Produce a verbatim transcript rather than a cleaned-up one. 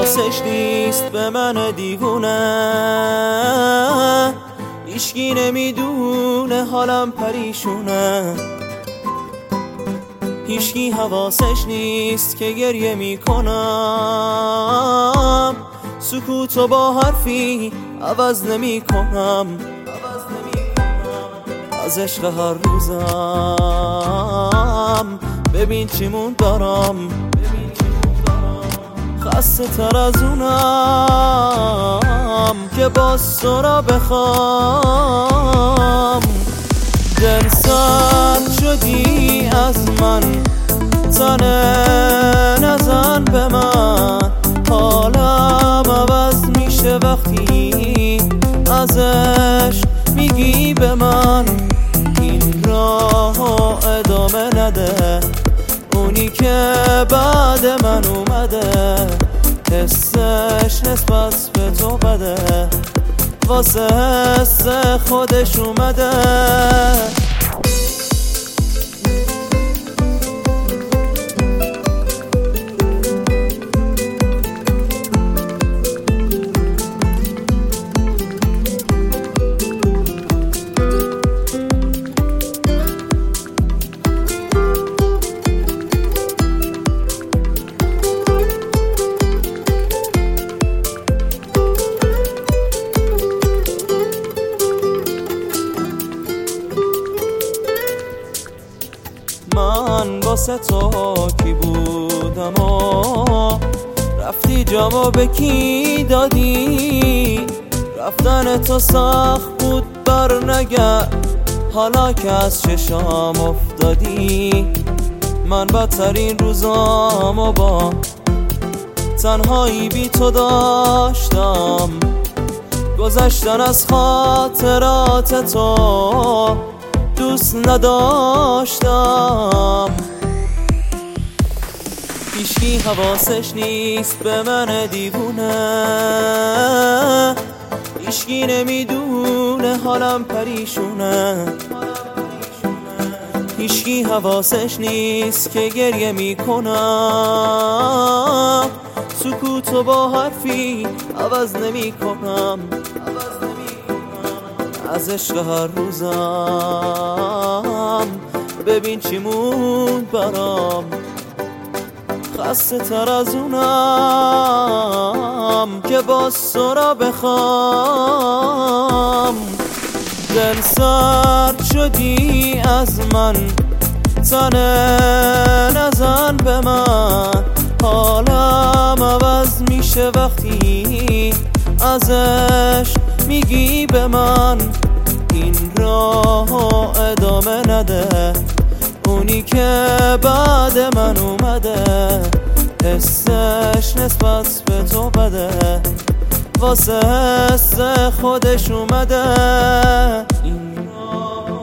حواسش نیست به من دیوونه، هیچکی نمیدونه حالم پریشونه، هیچکی حواسش نیست که گریه میکنم، سکوتو با حرفی عوض نمیکنم، از عشق هر روزم ببین چیمون دارم، خسته تر از اونم که باز تو را بخوام. دل سرد شدی از من، تنه نزن به من، حالم عوض میشه وقتی از عشق میگی به من. این راه ادامه نده، اونی که بعد من اومده، حسش نسبت به تو بده، واسه حس خودش اومده. من واسه تو کی بودم و رفتی جامو به کی دادی، رفتن تو سخت بود بر نگرد، حالا که از چشام افتادی. من بدترین روزامو با تنهایی بی تو داشتم، گذشتن از خاطرات تو دوست نداشتم. هیچکی حواسش نیست به من دیوونه، هیچکی نمیدونه حالم پریشونه، هیچکی حواسش نیست که گریه میکنم، سکوتو با حرفی عوض نمیکنم، از عشق هر روزم ببین چیمون برام، خسته تر از اونم که باز تو را بخوام. دل سرد شدی از من، تنه نزن به من، حالم عوض میشه وقتی از عشق میگی به من. این راه ادامه نده، اونی که بعد من اومده، حسش نسبت به تو بده، واسه حس خودش اومده. این راه